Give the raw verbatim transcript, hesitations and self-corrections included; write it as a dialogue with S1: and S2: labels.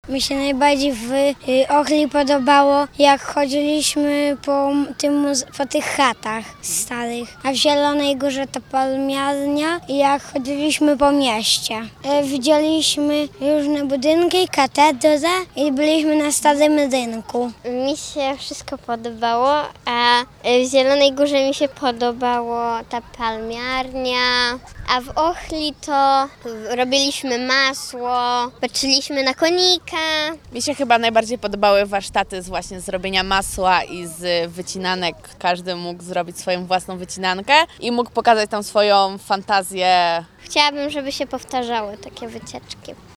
S1: Mi się najbardziej w y, Ochli podobało, jak chodziliśmy po, tym, muze- po tych chatach starych. A w Zielonej Górze to palmiarnia i jak chodziliśmy po mieście. E, Widzieliśmy różne budynki, katedrę i byliśmy na Starym Rynku.
S2: Mi się wszystko podobało, a w Zielonej Górze mi się podobało ta palmiarnia, a w Ochli to robiliśmy masło, patrzyliśmy na konika.
S3: Mi się chyba najbardziej podobały warsztaty z właśnie z robienia masła i z wycinanek. Każdy mógł zrobić swoją własną wycinankę i mógł pokazać tam swoją fantazję.
S2: Chciałabym, żeby się powtarzały takie wycieczki.